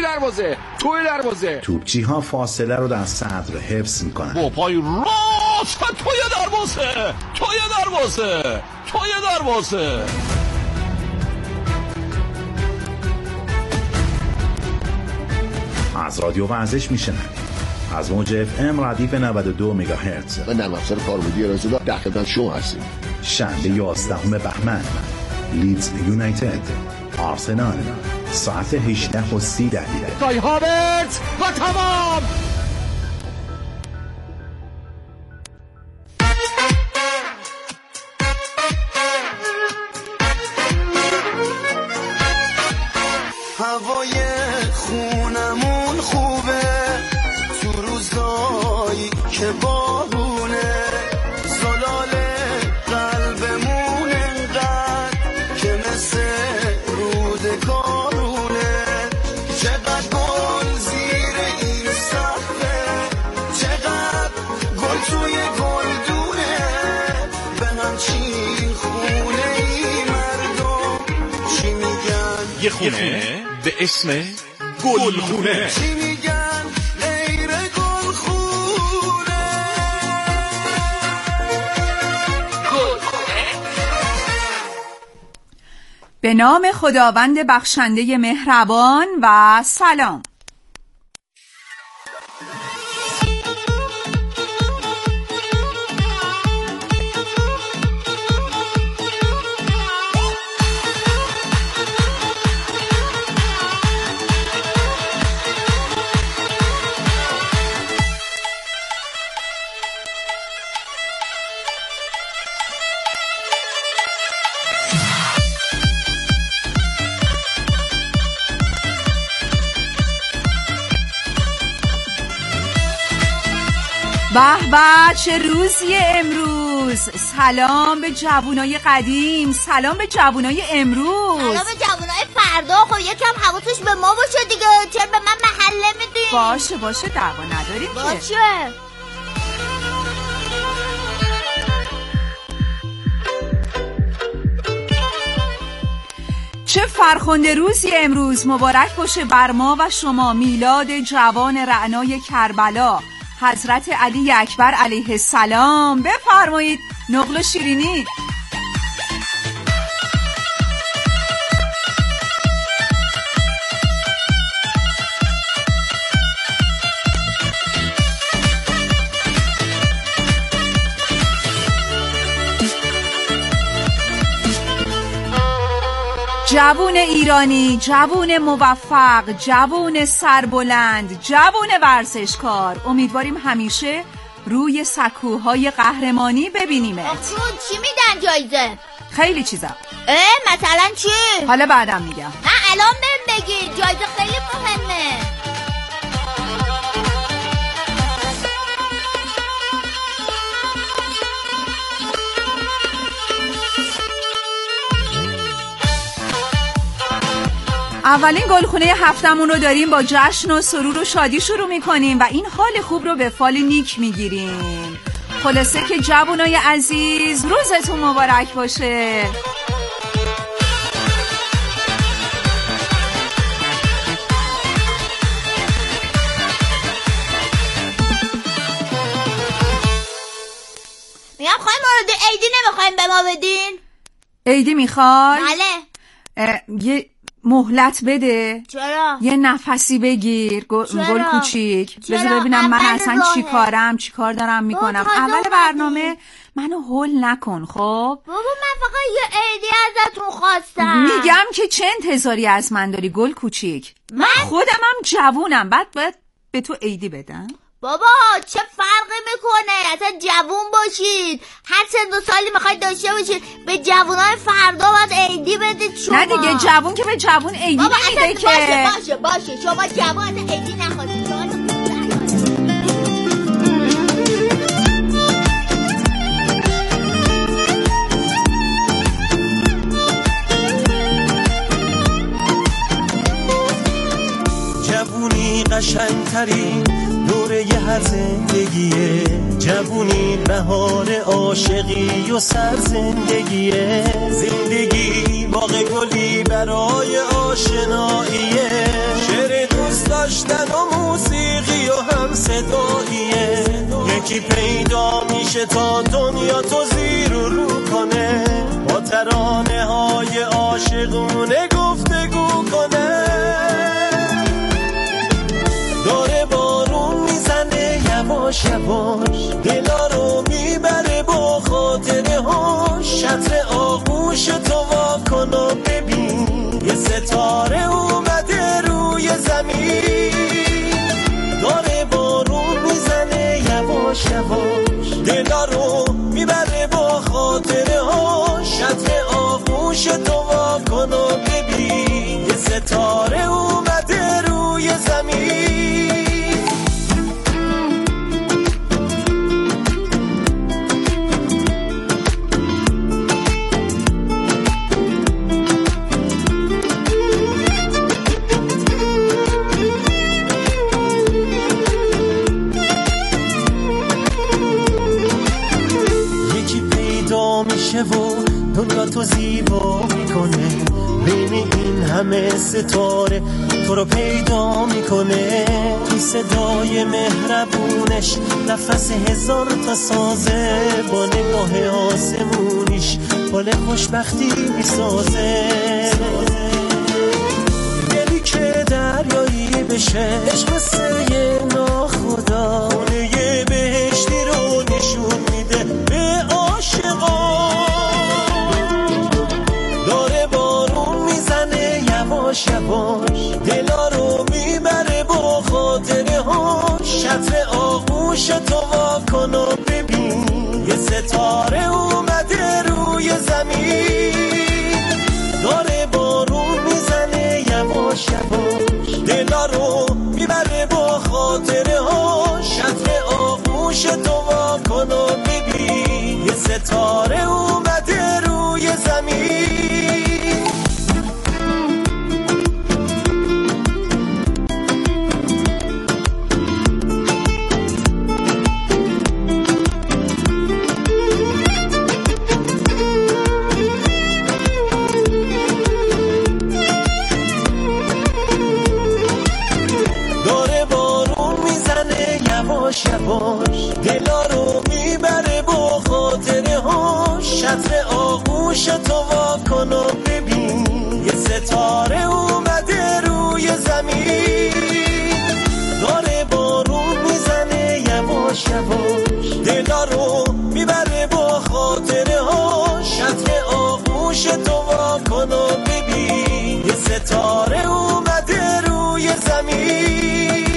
دروازه. توپچی ها فاصله رو در صدر حفظ میکنن. با پای راست توی دروازه. از رادیو ورزش میشنوید. از موج اف ام ردیف 92 مگاهرتز و نرم افزار کاربردی رادیو در خدمت شما هستیم. شنبه 11 بهمن لیدز یونایتد آرسنال ساعت 18:30 کای هاورتز و تمام. هوای خونمون خوبه تو روزایی که بارونه، زلال قلبمون انقدر که مثل رود کارونه. چقدر گل زیر این صفحه، چقدر گل توی گلدونه، به همچین خونه ای مردم چی میگن؟ یه خونه به اسم گلخونه. چی میگن غیر گلخونه؟ به نام خداوند بخشنده مهربان و سلام. به به چه روزیه امروز. سلام به جوونای قدیم، سلام به جوونای امروز، سلام به جوونای فردا. خب یکم حواسش به ما باشه دیگه، چرا به من محله میدین؟ باشه دعوا نداریم باشه. چه فرخنده روزی امروز. مبارک باشه بر ما و شما میلاد جوان رعنای کربلا حضرت علی اکبر علیه السلام. بفرمایید نقل و شیرینی. جوون ایرانی، جوون موفق، جوون سربلند، جوون ورزشکار، امیدواریم همیشه روی سکوهای قهرمانی ببینیمت. چی میدن جایزه؟ خیلی چیزا. مثلا چی؟ حالا بعدم میگم. نه الان بهم بگی، جایزه خیلی مهمه. اولین گلخونه هفتمون رو داریم، با جشن و سرور و شادی شروع میکنیم و این حال خوب رو به فال نیک میگیریم. خلاصه که جوانای عزیز روزتون مبارک باشه. میگم خواهیم مورد عیدی نمیخوایم به ما بدین؟ عیدی میخوای؟ بله. یه مهلت بده. چرا؟ یه نفسی بگیر گل کوچیک. بذار ببینم من اصلا چی کار دارم میکنم. اول برنامه منو هول نکن. خب بابا من فقط یه عیدی ازتون خواستم. میگم که چه انتظاری از من داری گل کوچیک؟ من خودمم جوونم، بعد باید به تو عیدی بدم؟ بابا چه فرقی میکنه؟ اصلا جوون باشید، هر سن و سالی میخواید داشته باشید، به جوونای فردا باید عیدی بدید شما. نه دیگه جوون که به جوون عیدی نمیده که. باشه شما جوون اصلا عیدی نخواستید. جوونی قشنگترین دوره هر زندگیه، جوونی بهار عاشقی و سر زندگیه، زندگی باغ گلی برای آشناییه، شعر دوست داشتن و موسیقی و هم صداییه. یکی پیدا میشه تا دنیا تو زیر و رو کنه، با ترانه های عاشقونه گفتگو کنه. داره بارون میزنه یواش یواش، دلا رو میبره با خاطره هاش. شطر آغوش تو وا کن و ببین، یه ستاره اومده روی زمین. داره بارون میزنه یواش یواش، دلا رو میبره با خاطره هاش. شطر آغوش تو وا کن و ببین، یه ستاره اومده روی زمین. میشه و دنیا تو زیبا میکنه، بین این همه ستاره تو رو پیدا میکنه. تو صدای مهربونش نفس هزار تا سازه، با نگاه آسمونیش بال خوشبختی میسازه. دلی که دریایی بشه، عشق مثل ناخدا خونه بهشتی رو نشون میده به عاشقان. داره بارون میزنه یواش یواش، دلا رو میبره با خاطره هاش. شطر آغوش تو وا کن و ببین، یه ستاره اومده روی زمین. داره بارون میزنه یواش یواش، دلا رو میبره با خاطره هاش. شطر آغوش تو وا کن و ببین، یه ستاره اومده روی زمین. داره بارون میزنه یواش یواش، دلا رو میبره با خاطره هاش. شطر آغوش تو وا کن و ببین، یه ستاره اومده روی زمین. داره بارون میزنه یواش یواش، دلا رو میبره با خاطره هاش. شطر آغوش تو وا کن و ببین، یه ستاره اومده روی زمین.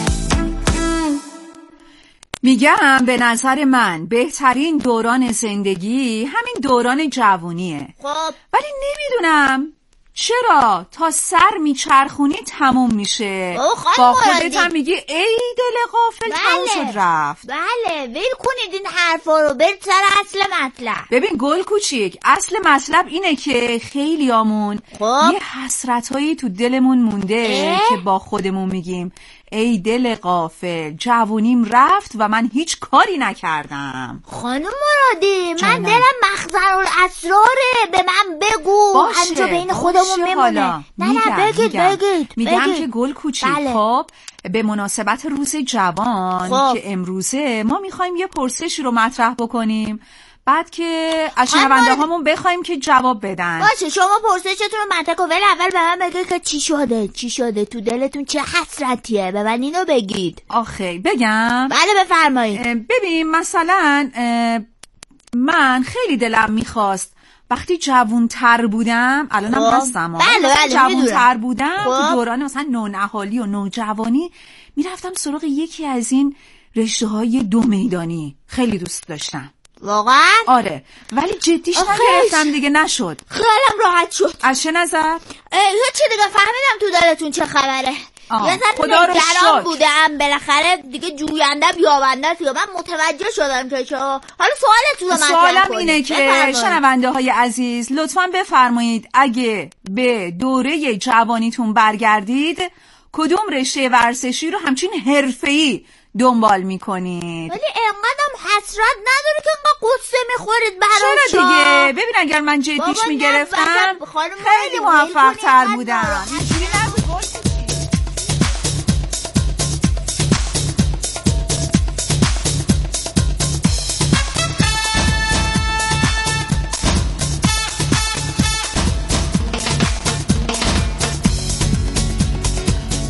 میگم به نظر من بهترین دوران زندگی همین دوران جوونیه. خب ولی نمیدونم چرا تا سر میچرخونی تموم میشه، با خودت هم میگی ای دل غافل تموم شد رفت. بله ول کنید این حرفا رو، برید سر اصل مطلب. ببین گل کوچیک، اصل مطلب اینه که خیلیامون یه حسرتایی تو دلمون مونده که با خودمون میگیم ای دل غافل جوونیم رفت و من هیچ کاری نکردم. خانم مرادی من دلم مخزن الاسراره، به من بگو همینجا بین خودمون میمونه. نه بگید میگم که گل کوچیک خب به مناسبت روز جوان که امروزه ما میخوایم یه پرسشی رو مطرح بکنیم، بعد که از شنونده هامون بخوایم که جواب بدن. باشه شما پرسشتون رو مطرح کن، ولی اول به من بگید که چی شده تو دلتون، چه حسرتیه، به من اینو بگید. آخه بگم؟ بله بفرمایید. ببین مثلا من خیلی دلم میخواست وقتی جوان‌تر بودم، الانم هستم، بله جوان‌تر بودم تو دوران مثلا نونهالی و نوجوانی میرفتم سراغ یکی از این رشته‌های 2 میدانی، خیلی دوست داشتم واقعا. آره ولی جدیش نگرفتم دیگه، نشد. خیالم راحت شد. از چه نظر؟ چه دیگه فهمیدم تو دلتون چه خبره. یه خدا رو شکر بودم بالاخره دیگه جوینده بیابنده توی من متوجه شدم که حالا سوالتون رو مطرح سوالم کنید. اینه که شنونده های عزیز لطفاً بفرمایید اگه به دوره جوانیتون برگردید کدوم رشته ورزشی رو همچین حرفه‌ای دنبال میکنید؟ ولی انقدرم حسرت نداره که انقدر قصه میخورید براش. چرا دیگه؟ ببین اگر من جدیش میگرفتم خیلی موفق تر بودم.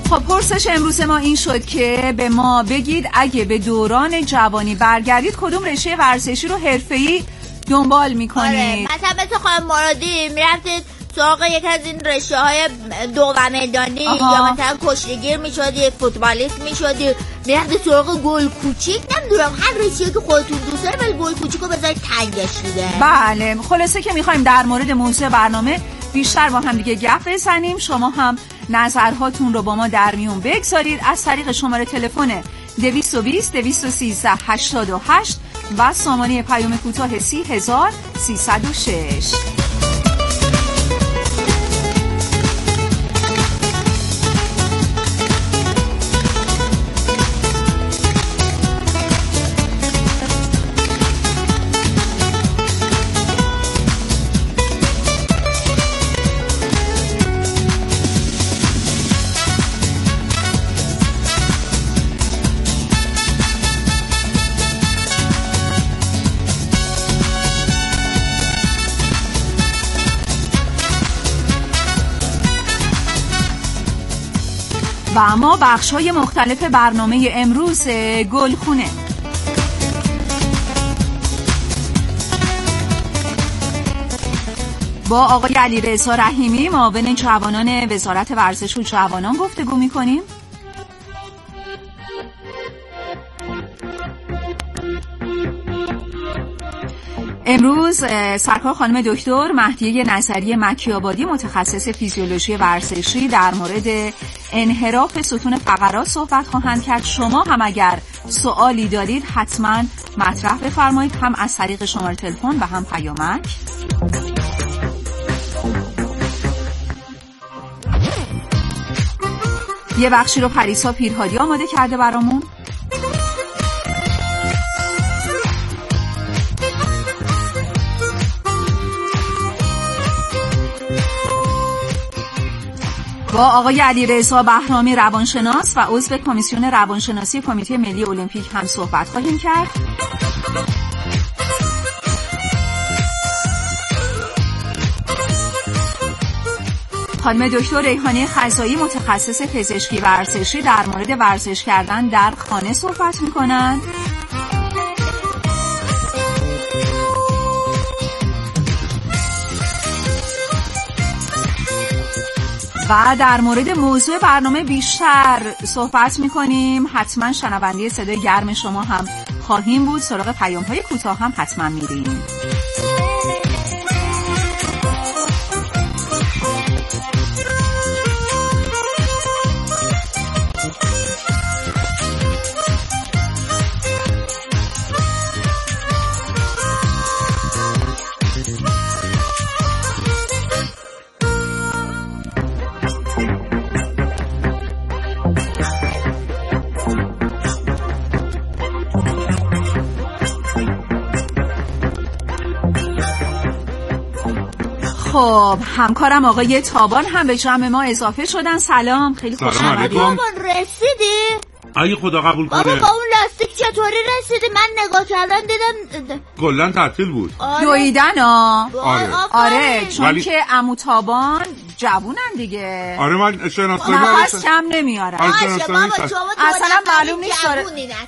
خب پرسش امروز ما این شد که به ما بگید اگه به دوران جوانی برگردید کدوم رشته ورزشی رو حرفه‌ای دنبال میکنید؟ مثلا مثل خانم مرادی میرفتید سراغ یک از این رشته های دو میدانی یا مثلا کشتیگیر میشدی، فوتبالیست میشدی، میرفتید سراغ گل کوچیک. نمیدونم هر رشته‌ای که خودتون دوست دارید ولی گل کوچیک رو بذارید تنگش دیگه. بله خلاصه که میخوایم در مورد موضوع برنامه بیشتر با هم دیگه گپ بزنیم. شما هم نظرهاتون رو با ما در میون بگذارید از طریق شماره تلفن 220 213 88 و سامانه پیام کوتاه 30306. و اما بخش‌های مختلف برنامه امروز گلخونه. با آقای علیرضا رحیمی معاون جوانان وزارت ورزش و جوانان گفتگو می‌کنیم. امروز سرکار خانم دکتر مهدیه نظری مکی‌آبادی متخصص فیزیولوژی ورزشی در مورد انحراف ستون فقرات صحبت خواهند کرد. شما هم اگر سوالی دارید حتما مطرح بفرمایید، هم از طریق شماره تلفن و هم پیامک. یه بخشی رو پریسا پیرهادی آماده کرده برامون. با آقای علیرضا بهرامی روانشناس و عضو کمیسیون روانشناسی کمیته ملی المپیک هم صحبت خواهیم کرد. خانم دکتر ریحانه خزایی متخصص پزشکی ورزشی در مورد ورزش کردن در خانه صحبت می‌کنند. و در مورد موضوع برنامه بیشتر صحبت می‌کنیم. حتما شنونده صدای گرم شما هم خواهیم بود. سراغ پیام‌های کوتاه هم حتما میریم. خب همکارم آقای تابان هم به جمع ما اضافه شدن. سلام، خیلی خوش اومدید. تابان رسیدی؟ اگه خدا قبول کنه. بابا با اون لاستیک چطوری رسیدی؟ من نگاه کردم دیدم کلا تعطیل بود. دویدن آره چون ولی... که عمو تابان جوونن دیگه. آره من شناسایی نفس کم نمیارن. باشه بابا اصلا معلوم نیست داره.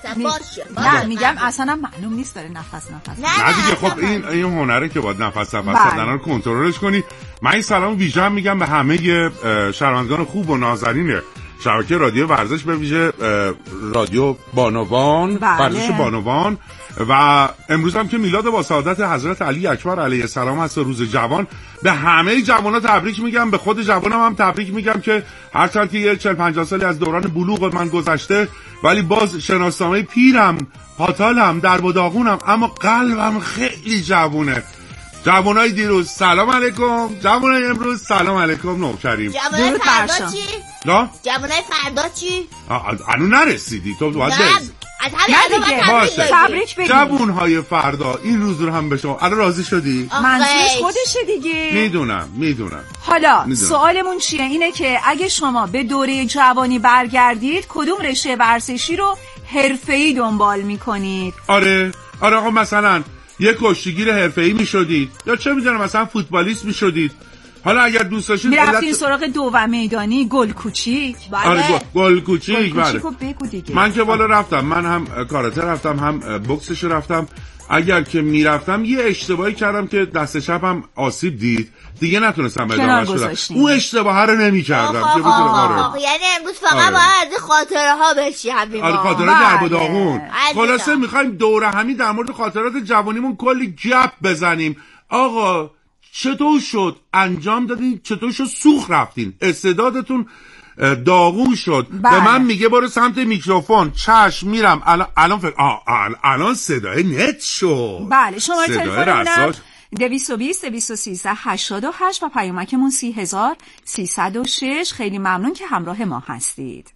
نه میگم اصلا معلوم نیست داره نفس نه دیگه. خب این هنره که باید نفس دادن رو کنترلش کنی. من این سلام ویژه میگم به همه شنوندگان خوب و نازنین شبکه رادیو ورزش، به ویژه رادیو بانوان، ورزش بانوان. و امروز هم که میلاد با سعادت حضرت علی اکبر علیه السلام هست، روز جوان. به همه جوان‌ها تبریک میگم، به خود جوانم هم تبریک میگم که هرچند که 40-50 سالی از دوران بلوغ من گذشته ولی باز شناسنامه پیرم، پاتالم، درب و داغونم، اما قلبم خیلی جوونه. جوانای دیروز سلام علیکم، جوانای امروز سلام علیکم. نوکریم. جوانای فردا چی؟ نه؟ جوانای فردا چی؟ هنو نرسیدی تو باید از همین باشه. تبریک بگیم. جوانهای فردا این روز رو هم به شما. الان راضی شدی؟ منظورش خودشه دیگه. میدونم. حالا سوالمون چیه؟ اینه که اگه شما به دوره جوانی برگردید کدوم رشته ورزشی رو حرفه‌ای دنبال میکنید؟ آره آقا مثلا یک کشتیگیر حرفه‌ای میشدید یا چه میدونم مثلا فوتبالیست میشدید حالا اگر دوست داشتید میرفتین سراغ دو و میدانی گل کوچیک. آره گل کوچیک. بله بگو دیگه. من که بالا رفتم، من هم کاراته رفتم هم بوکسش رفتم. اگر که میرفتم یه اشتباهی کردم که دست چپم آسیب دید، دیگه نتونستم ادامهش بدم. اون اشتباه رو نمی‌کردم که بتونم. یعنی امروز فقط باید از خاطره ها بشیم. آره خاطرات درب و داغون. خلاصه می‌خوایم دوره همی در مورد خاطرات جوانیمون کلی گپ بزنیم. آقا چطور شد انجام دادین؟ چطور شد سوخت رفتین؟ استعدادتون داغون شد. به من میگه برو سمت میکروفون. چشم میرم. الان صدای نت شد. بله شماره تلفنمون 220 213 88 و پیامکمون 30306. خیلی ممنون که همراه ما هستید.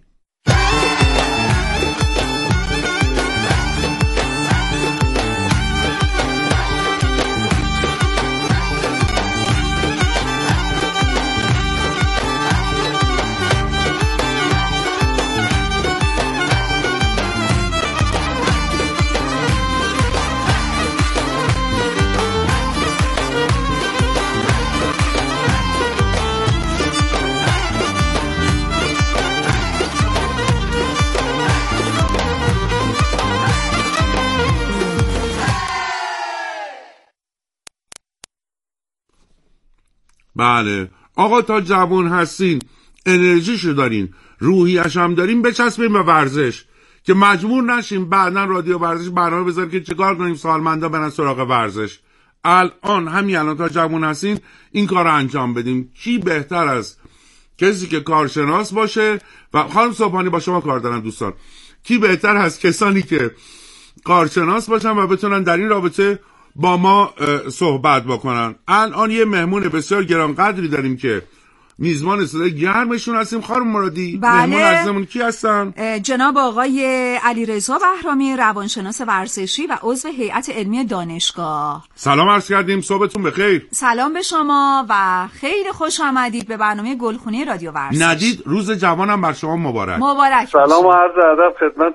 بله آقا تا جوان هستین، انرژیشو دارین، روحیش هم دارین، بچسبین به ورزش که مجبور نشیم بعدن رادیو ورزش برنامه بذاریم که چیکار کنیم سالمندا برن سراغ ورزش. الان تا جوان هستین این کار رو انجام بدیم. کی بهتر از کسی که کارشناس باشه و خانم صبحانی با شما کار دارن دوستان، کی بهتر از کسانی که کارشناس باشن و بتونن در این رابطه با ما صحبت بکنن. الان یه مهمون بسیار گرانقدری داریم که میزبان صدای گرمشون هستیم. خانم مرادی مهمون عزیزمون کی هستن؟ جناب آقای علیرضا بهرامی، روانشناس ورزشی و عضو هیئت علمی دانشگاه. سلام عرض کردیم، صبحتون بخیر. سلام به شما و خیلی خوش آمدید به برنامه گلخونه رادیو ورزش. ندید روز جوانم بر شما مبارک. سلام و عرض ادب خدمت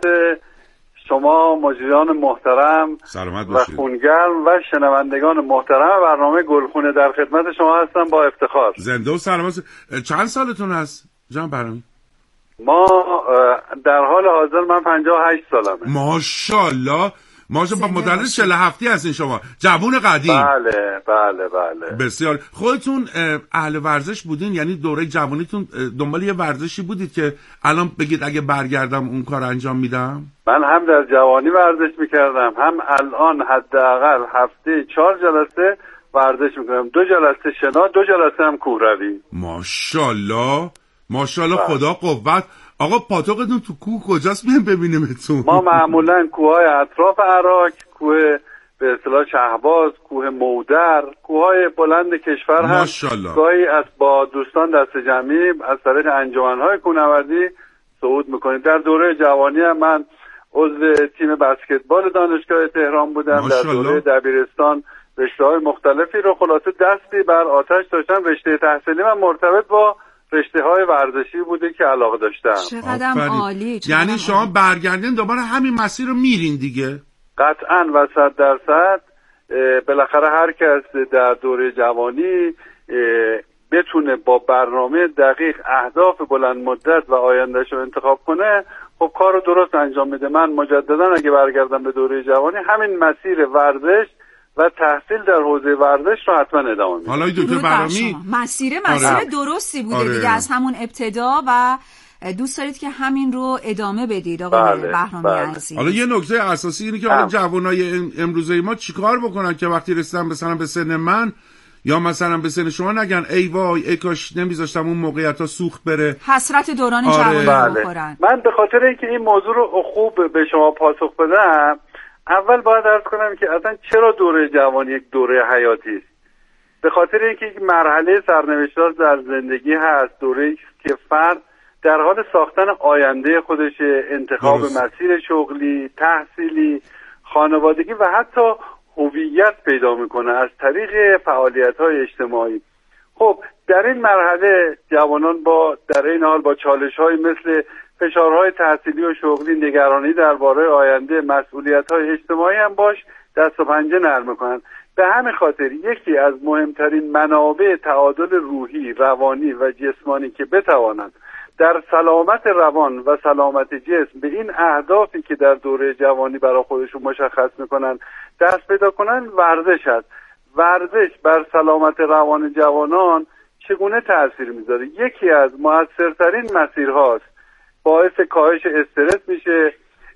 شما مجریان محترم و خونگرم و شنوندگان محترم برنامه گلخونه در خدمت شما هستم با افتخار. زنده و سلامت. چند سالتون هست جناب بهرامی؟ ما در حال حاضر من 58 سالمه. ماشاءالله با مدرس 47 هستین شما، جوون قدیم. بله بسیار. خودتون اهل ورزش بودین؟ یعنی دوره جوانیتون دنبال یه ورزشی بودید که الان بگید اگه برگردم اون کار انجام میدم؟ من هم در جوانی ورزش میکردم، هم الان حداقل هفته 4 جلسه ورزش میکنم، 2 جلسه شنا، 2 جلسه هم کوهروی. ماشاءالله خدا قوت. آقا پاتوقتون تو کوه کجاست بیان ببینیمتون؟ ما معمولا کوههای اطراف عراق، کوه به اصطلاح شهباز، کوه مودر، کوههای بلند کشور هم گاهی از با دوستان دست جمعی از طریق انجمنهای کوهنوردی صعود میکنیم. در دوره جوانی هم من عضو تیم بسکتبال دانشگاه تهران بودم. در دوره دبیرستان رشته‌های مختلفی رو خلاصه دستی بر آتش داشتم. رشته تحصیلی من مرتبط با رشته‌های ورزشی بوده که علاقه داشتم. چقدر عالی. یعنی شما برگردین دوباره همین مسیر رو میرین دیگه؟ قطعاً و 100%. بالاخره هر کس در دوره جوانی بتونه با برنامه دقیق اهداف بلند مدت و آیندهش رو انتخاب کنه، خب کار رو درست انجام میده. من مجددا اگه برگردم به دوره جوانی همین مسیر ورزش و تحصیل در حوزه ورزش رو حتما ادامه میدم. حالا دکتر بهرامی مسیر درستی بوده دیگه از همون ابتدا و دوست دارید که همین رو ادامه بدید آقای بهرامی عزیز. حالا یه نکته اساسی اینه که حالا جوانای امروزه ما چیکار بکنن که وقتی رسیدن مثلا به سن من یا مثلا به سن شما نگن ای وای ای کاش نمیذاشتم اون موقعیتا سوخت بره، حسرت دوران جوانی بخورن. من به خاطر اینکه این موضوع رو خوب به شما پاسخ بدم، اول باید عرض کنم که اصلا چرا دوره جوانی یک دوره حیاتی است. به خاطر اینکه یک مرحله سرنوشت‌ساز در زندگی هست، دوره‌ای که فرد در حال ساختن آینده خودش، انتخاب مسیر شغلی، تحصیلی، خانوادگی و حتی هویت پیدا میکنه از طریق فعالیت‌های اجتماعی. خب در این مرحله جوانان در این حال با چالش‌های مثل فشارهای تحصیلی و شغلی، نگرانی درباره آینده، مسئولیت‌های اجتماعی هم باش دست و پنجه نرم میکنن. به همین خاطر یکی از مهمترین منابع تعادل روحی، روانی و جسمانی که بتوانند در سلامت روان و سلامت جسم به این اهدافی که در دوره جوانی برای خودشون مشخص میکنن دست پیدا کنن، ورزش هست. ورزش بر سلامت روان جوانان چگونه تأثیر میذاره؟ یکی از مؤثرترین مسیرهاست. باعث کاهش استرس میشه،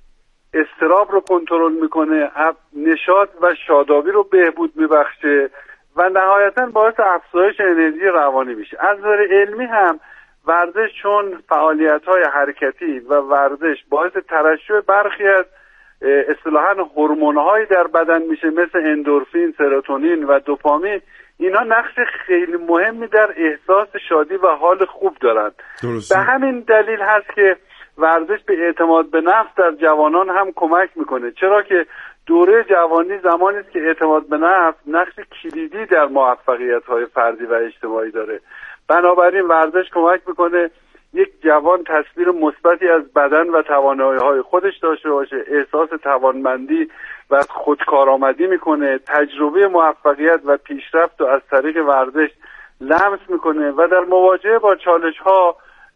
اضطراب رو کنترل میکنه، نشاط و شادابی رو بهبود میبخشه و نهایتاً باعث افزایش انرژی روانی میشه. از نظر علمی هم ورزش چون فعالیت‌های حرکتی و ورزش باعث ترشح برخی از اصطلاحاً هورمون‌هایی در بدن میشه مثل اندورفین، سروتونین و دوپامین، اینا نقش خیلی مهمی در احساس شادی و حال خوب دارند. به همین دلیل هست که ورزش به اعتماد به نفس در جوانان هم کمک میکنه، چرا که دوره جوانی زمانی است که اعتماد به نفس نقش کلیدی در موفقیت‌های فردی و اجتماعی داره. بنابراین ورزش کمک میکنه یک جوان تصویر مثبتی از بدن و توانایی‌های خودش داشته باشه، احساس توانمندی و خودکارآمدی میکنه، تجربه موفقیت و پیشرفت رو از طریق ورزش لمس میکنه و در مواجهه با چالش‌ها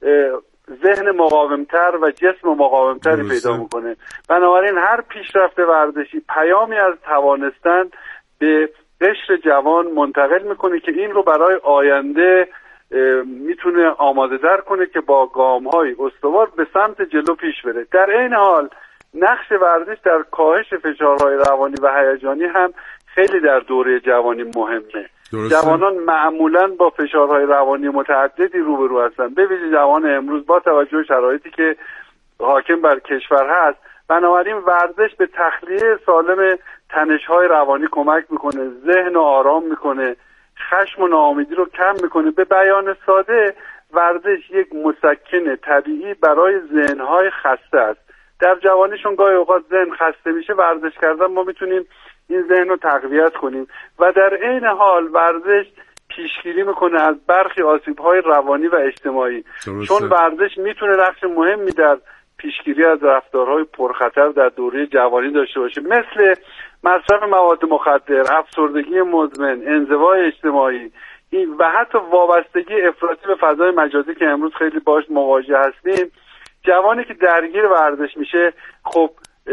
ذهن مقاومتر و جسم مقاومتری پیدا میکنه. بنابراین هر پیشرفت ورزشی پیامی از توانستن به قشر جوان منتقل میکنه که این رو برای آینده میتونه آماده در کنه که با گام‌های استوار به سمت جلو پیش بره. در این حال نقش ورزش در کاهش فشارهای روانی و هیجانی هم خیلی در دوره جوانی مهمه. جوانان معمولاً با فشارهای روانی متعددی روبرو هستن، به ویژه جوان امروز با توجه به شرایطی که حاکم بر کشور هست. بنابراین ورزش به تخلیه سالم تنش‌های روانی کمک میکنه، ذهن رو آرام میکنه، خشم و ناامیدی رو کم میکنه. به بیان ساده ورزش یک مسکن طبیعی برای ذهن‌های خسته است. در جوانیشون گاهی اوقات ذهن خسته میشه، ورزش کردن ما میتونیم این ذهن رو تقویت کنیم و در عین حال ورزش پیشگیری میکنه از برخی آسیب‌های روانی و اجتماعی. چون ورزش میتونه نقش مهمی در پیشگیری از رفتارهای پرخطر در دوره جوانی داشته باشه، مثل مصرف مواد مخدر، افسردگی مزمن، انزوای اجتماعی و حتی وابستگی افراطی به فضای مجازی که امروز خیلی باهاش مواجه هستیم. جوانی که درگیر ورزش میشه خب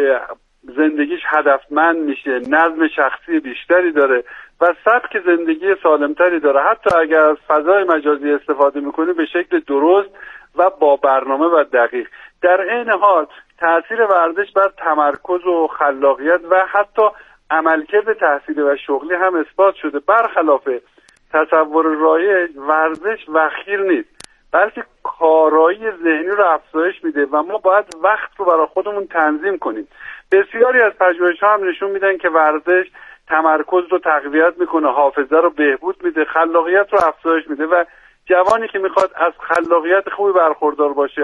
زندگیش هدفمند میشه، نظم شخصی بیشتری داره و سبک زندگی سالمتری داره. حتی اگر از فضای مجازی استفاده میکنه به شکل درست و با برنامه و دقیق. در عین حال تأثیر ورزش بر تمرکز و خلاقیت و حتی عملکرد تحصیلی و شغلی هم اثبات شده. برخلاف تصور رایج ورزش وخیر نیست، بلکه کارایی ذهنی رو افزایش میده و ما باید وقت رو برای خودمون تنظیم کنیم. بسیاری از پژوهش‌ها هم نشون میدن که ورزش تمرکز رو تقویت میکنه، حافظه رو بهبود میده، خلاقیت رو افزایش میده و جوانی که میخواد از خلاقیت خوبی برخوردار باشه،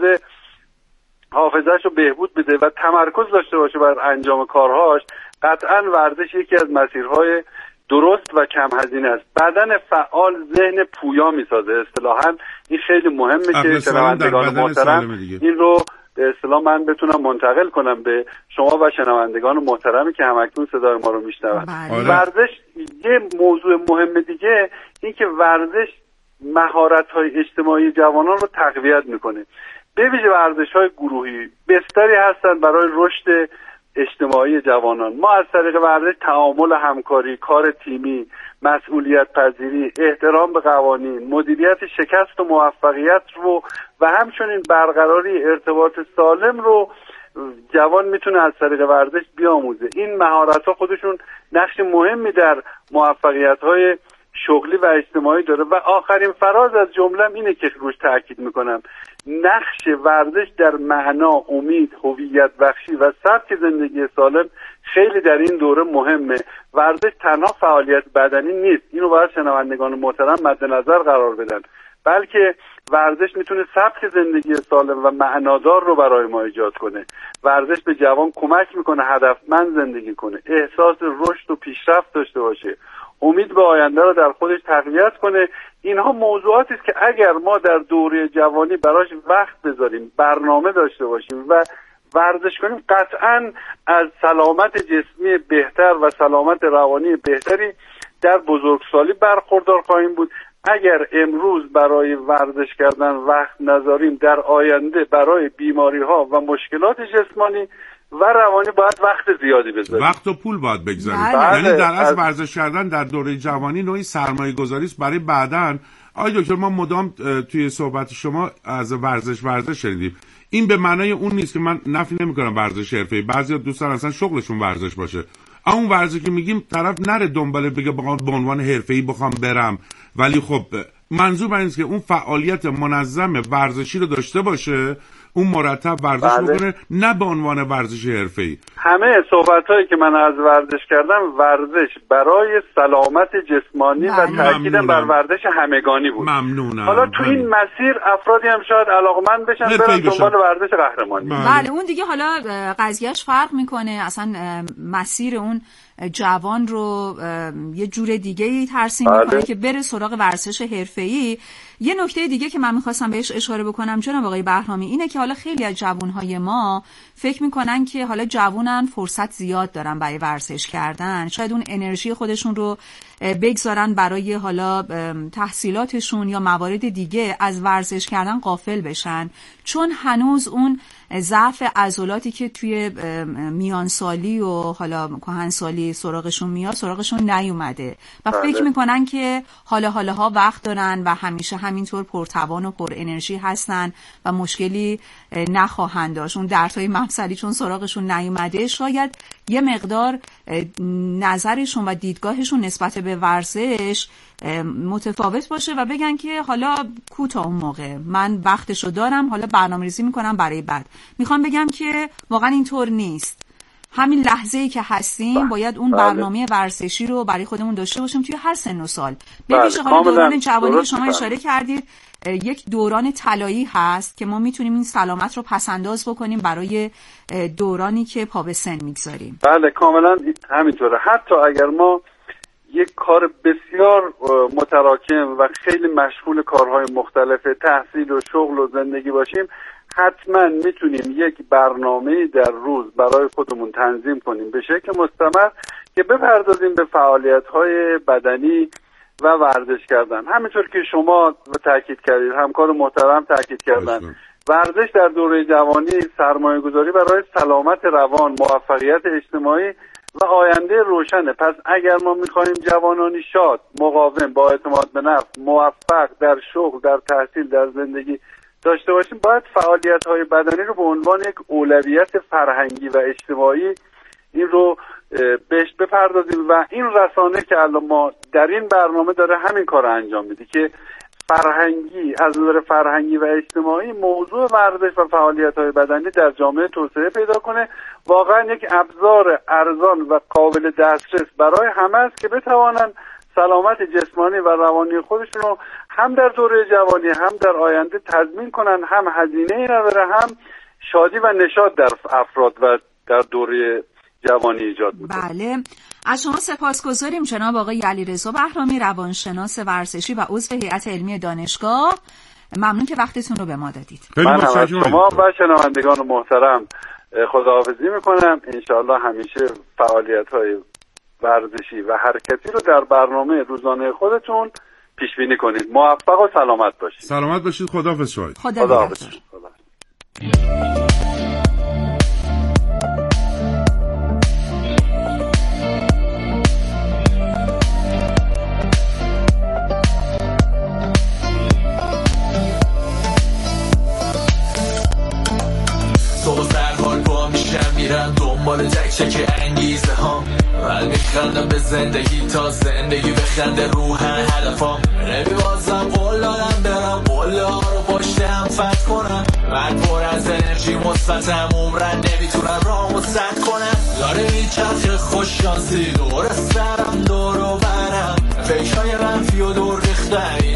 حافظه‌اش رو بهبود بده و تمرکز داشته باشه بر انجام کارهاش، قطعاً ورزش یکی از مسیرهای درست و کم هزینه است. بدن فعال ذهن پویا میسازه. اصطلاحاً این خیلی مهمه که شنوندگان محترم این رو به اصطلاح من بتونم منتقل کنم به شما و شنوندگان محترمی که همکنون صدای ما رو میشنون. ورزش یه موضوع مهم دیگه این که ورزش مهارت‌های اجتماعی جوانان رو تقویت میکنه. به ویژه ورزش‌های گروهی بستری هستن برای رشد اجتماعی جوانان. ما از طریق ورزش تعامل، همکاری، کار تیمی، مسئولیت پذیری، احترام به قوانین، مدیریت شکست و موفقیت رو و همچنین برقراری ارتباط سالم رو جوان میتونه از طریق ورزش بیاموزه. این مهارت‌ها خودشون نقش مهمی در موفقیت‌های شغلی و اجتماعی داره و آخرین فراز از جمله اینه که روش تاکید میکنم، نقش ورزش در معنا، امید، هویت بخشی و سبک زندگی سالم خیلی در این دوره مهمه. ورزش تنها فعالیت بدنی نیست، اینو باید شنوندگان محترم مد نظر قرار بدن، بلکه ورزش میتونه سبک زندگی سالم و معنادار رو برای ما ایجاد کنه. ورزش به جوان کمک میکنه هدفمند زندگی کنه، احساس رشد و پیشرفت داشته باشه، امید به آینده رو در خودش تقویت کنه. اینها موضوعاتی است که اگر ما در دوره جوانی براش وقت بذاریم، برنامه داشته باشیم و ورزش کنیم قطعاً از سلامت جسمی بهتر و سلامت روانی بهتری در بزرگسالی برخوردار خواهیم بود. اگر امروز برای ورزش کردن وقت نذاریم، در آینده برای بیماری‌ها و مشکلات جسمانی و روانی باید وقت زیادی بذاریم. وقت و پول باید بگذاریم. یعنی در از ورزش کردن در دوره جوانی نوعی سرمایه گذاری است برای بعداً. آقای دکتر، ما مدام توی صحبت شما از ورزش شنیدیم. این به معنای اون نیست که من نفی نمی‌کنم ورزش حرفه‌ای، بعضیا دوست دارن اصلا شغلشون ورزش باشه. اون ورزشی که میگیم طرف نره دنبال بگه به عنوان حرفه‌ای بخوام برم، ولی خب منظور من اینه که اون فعالیت منظم ورزشی رو داشته باشه، اون مرتب ورزش بکنه، نه به عنوان ورزش حرفه‌ای. همه صحبت‌هایی که من از ورزش کردم ورزش برای سلامت جسمانی و تاکید بر ورزش همگانی بود. ممنونم. حالا تو این مسیر افرادی هم شاید علاقمند بشن برن دنبال ورزش قهرمانی. بله اون دیگه حالا قضیهش فرق میکنه، اصلا مسیر اون جوان رو یه جور دیگه‌ای ترسیم میکنه که بره سراغ ورزش حرفه‌ای. یه نکته دیگه که من میخواستم بهش اشاره بکنم جناب آقای بهرامی اینه که حالا خیلی از جوانهای ما فکر میکنن که حالا جوانن فرصت زیاد دارن برای ورزش کردن، شاید اون انرژی خودشون رو بگذارن برای حالا تحصیلاتشون یا موارد دیگه، از ورزش کردن غافل بشن، چون هنوز اون ضعف عضلاتی که توی میانسالی و حالا کهنسالی سراغشون میاد سراغشون نیومده و فکر میکنن که حالا وقت دارن و همیشه همینطور پرتوان و پر انرژی هستن و مشکلی نخواهند داشت. اون دردهای مفصلی چون سراغشون نیومده، شاید یه مقدار نظرشون و دیدگاهشون نسبت به ورزش متفاوت باشه و بگن که حالا کوتا اون موقع من وقتشو دارم، حالا برنامه‌ریزی میکنم برای بعد. میخوام بگم که واقعا اینطور نیست. همین لحظه‌ای که هستیم باید اون برنامه ورزشی رو برای خودمون داشته باشیم توی هر سن و سال. ببینید حالا دوران جوانی شما اشاره کردید یک دوران طلایی هست که ما میتونیم این سلامت رو پسنداز بکنیم برای دورانی که پا به سن میگذاریم. بله کاملا همینطوره. حتی اگر ما یک کار بسیار متراکم و خیلی مشغول کارهای مختلف تحصیل و شغل و زندگی باشیم، حتما میتونیم یک برنامه در روز برای خودمون تنظیم کنیم به شکل مستمر که بپردازیم به فعالیت‌های بدنی و ورزش کردن. همینطور که شما تاکید کردید، همکار محترم تاکید کردن، ورزش در دوره جوانی سرمایه‌گذاری برای سلامت روان، موفقیت اجتماعی و آینده روشنه. پس اگر ما می‌خوایم جوانانی شاد، مقاوم، با اعتماد به نفس، موفق در شغل، در تحصیل، در زندگی داشته باشیم، باید فعالیت‌های بدنی رو به عنوان یک اولویت فرهنگی و اجتماعی این رو بهش بپردازیم و این رسانه که الان ما در این برنامه داره همین کار رو انجام میده که فرهنگی، از نظر فرهنگی و اجتماعی موضوع ورزش و فعالیت‌های بدنی در جامعه توسعه پیدا کنه. واقعا یک ابزار ارزان و قابل دسترس برای همه است که بتوانند سلامت جسمانی و روانی خودشون رو هم در دوره جوانی هم در آینده تضمین کنن، هم هزینه‌ای نداره، هم شادی و نشاط در افراد و در دوره جوانی ایجاد می‌کنه. بله، از شما سپاسگزاریم جناب آقای علیرضا بهرامی، روانشناس ورزشی و عضو هیئت علمی دانشگاه. ممنون که وقتتون رو به ما دادید. من از شما و شنوندگان محترم خداحافظی میکنم. انشاءالله همیشه فعالیت‌های ورزشی و حرکتی رو در برنامه روزانه خودتون پیش بینی کنید. موفق و سلامت باشید. سلامت باشید. خداحافظ شما. خداحافظ. میرم دنبال چک انگیزه ها، من میخندم به زندگی تا زندگی بخنده روحن هدفام. نمیبازم قول دادم برم قول ها رو پشتم فتح کنم، من پر از انرژی مثبتم، عمرن نمیتونم رامو سد کنم. داره میچرخ خوش شانسی دور سرم دور و برم، فکرهای منفی و دور ریختن